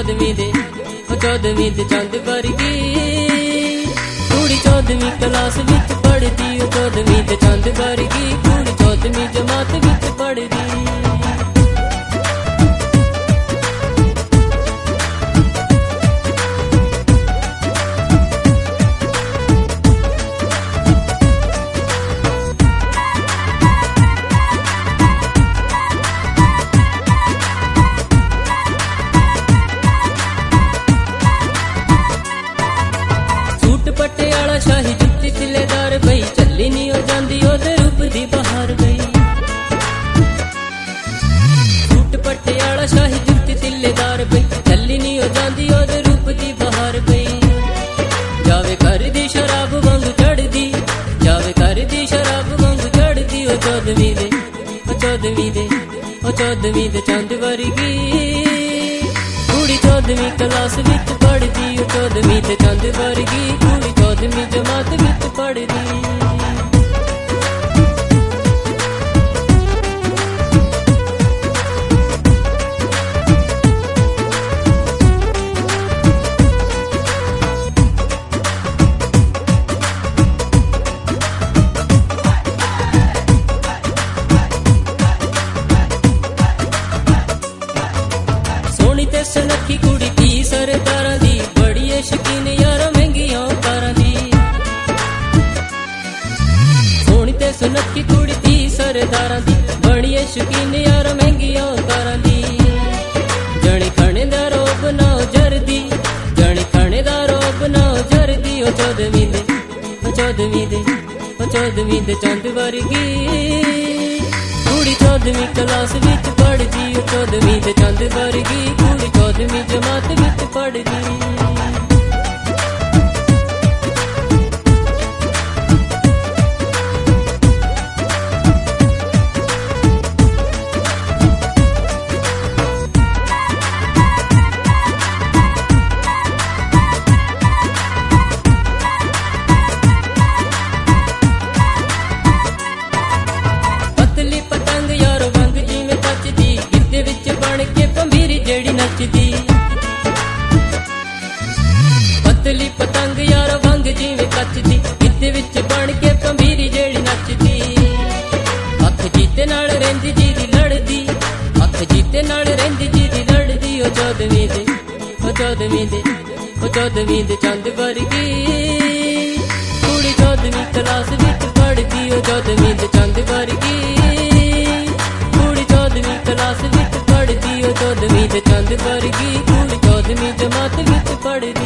चौदवीं दे चंद वर्गी कुड़ी 14वीं class which पढ़दी ओ 14वीं दे चंद वर्गी कुड़ी 14वीं जमात विच पढ़दी। पटियाला शाही जुत्ती तिलेदार बई चली नी हो जांदी ओदे रूप दी बहार गई। सूट पटियाला शाही जुत्ती तिलेदार बई चली नी हो जांदी ओदे रूप दी बहार गई। जावे घर दी शराब वांग चढ़दी जावे घर दी शराब वांग चढ़दी ओ 14वीं दे चंद वर्गी कुड़ी 14वीं क्लास विच पढ़दी ओ 14वीं दे चंद वर्गी कुड़ी 14वीं जमात विच पढ़दी। सोनी ते सुनखी कुड़ी 30 सरदारां दी बड़ी शकीन यार महंगियां कारां दी। सोनी ते सुनखी कुड़ी 30 सरदारां दी बड़ी शकीन यार महंगियां कारां दी। जणी खाने दा रोब ना जरदी जणी खाने दा रोब ना जरदी ओ 14वीं दे चंद वर्गी कुड़ी 14वीं क्लास विच पढ़दी ओ 14वीं दे चंद वर्गी कुड़ी 14वीं जमात विच पढ़दी। पतली पतंग यार वंग जिवें कचदी गिद्ध विच बन के पंभीरी जेड़ी नचदी। अख जीते नाल रहिंदी जी दी लड़दी अख जीते नाल रहिंदी जी दी लड़दी ओ 14वीं दे चंद वर्गी कुड़ी 14वीं क्लास विच पढ़दी ओ 14वीं दे चंद वर्गी कुड़ी 14वीं क्लास विच पढ़दी ओ 14वीं दे चंद वर्गी कुड़ी 14वीं जमात विच पढ़दी।